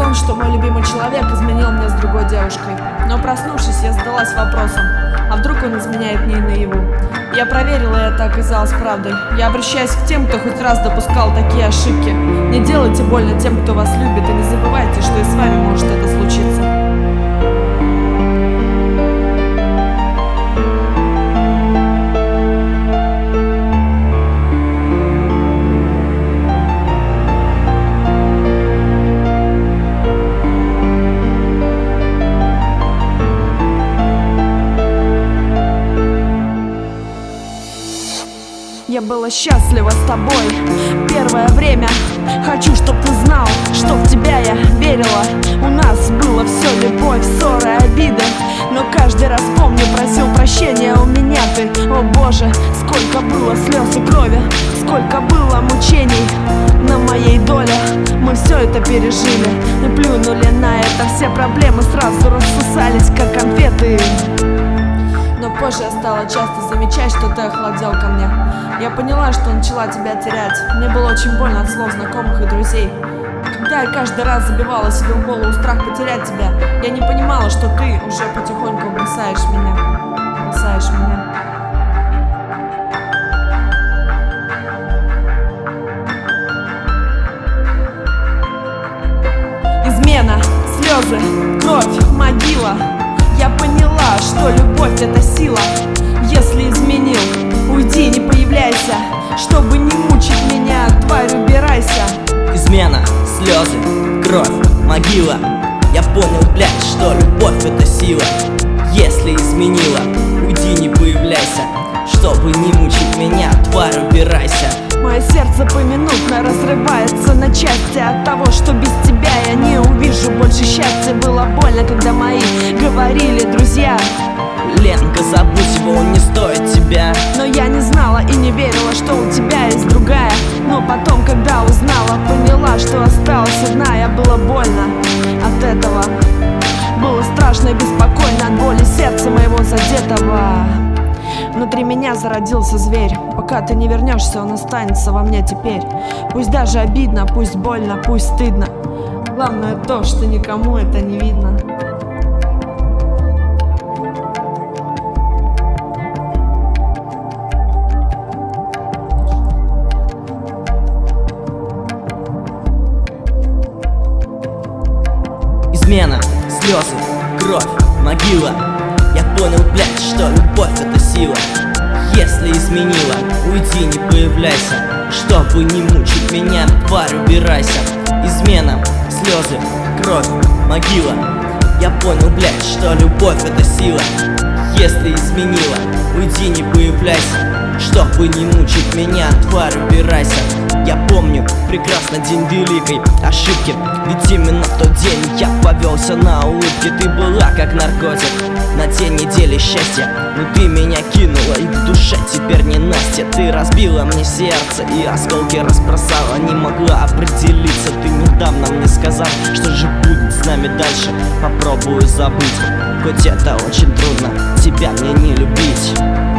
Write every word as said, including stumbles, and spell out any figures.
том, что мой любимый человек изменил мне с другой девушкой. Но проснувшись, я задалась вопросом, а вдруг он изменяет мне и наяву? Я проверила, и это оказалось правдой. Я обращаюсь к тем, кто хоть раз допускал такие ошибки. Не делайте больно тем, кто вас любит, и не забывайте, что и с вами может это случиться. Я была счастлива с тобой первое время. Хочу, чтоб ты знал, что в тебя я верила. У нас было все любовь, ссоры, обиды. Но каждый раз помню, просил прощения у меня ты. О боже, сколько было слез и крови, сколько было мучений на моей доле. Мы все это пережили и плюнули на это. Все проблемы сразу рассосались, как конфеты. Но позже я стала часто замечать, что ты охладел ко мне. Я поняла, что начала тебя терять. Мне было очень больно от слов знакомых и друзей. Когда я каждый раз забивала себе в голову страх потерять тебя, я не понимала, что ты уже потихоньку бросаешь меня. Бросаешь меня. Измена, слезы, кровь, могила. Я поняла, что любовь — это сила. Если изменил, уйди, не появляйся. Чтобы не мучить меня, тварь, убирайся. Измена, слезы, кровь, могила. Я понял, блядь, что любовь — это сила. Если изменила, уйди, не появляйся. Чтобы не мучить меня, тварь, убирайся. Мое сердце поминутно разрывается на части от того, что без тебя я не увижу больше счастья. Было больно, когда мои говорили друзья: Ленка, забудь его, он не стоит тебя. Но я не знала и не верила, что у тебя есть другая. Но потом, когда узнала, поняла, что осталась одна. Я было больно от этого. Было страшно и беспокойно от боли сердца моего задетого. Внутри меня зародился зверь. Пока ты не вернешься, он останется во мне теперь. Пусть даже обидно, пусть больно, пусть стыдно. Главное то, что никому это не видно. Измена, слезы, кровь, могила. Я понял, блядь, что любовь — это сила. Если изменила, уйди, не появляйся. Чтобы не мучить меня, тварь, убирайся. Измена, слезы, кровь, могила. Я понял, блядь, что любовь — это сила. Если изменила, уйди, не появляйся. Чтобы не мучить меня, тварь, убирайся. Я помню прекрасно день великой ошибки. Ведь именно в тот день я повелся на улыбки. Ты была как наркотик на те недели счастья. Но ты меня кинула, и в душе теперь не Настя. Ты разбила мне сердце и осколки разбросала. Не могла определиться, ты недавно мне сказал, что же будет с нами дальше. Попробую забыть, хоть это очень трудно, тебя мне не любить.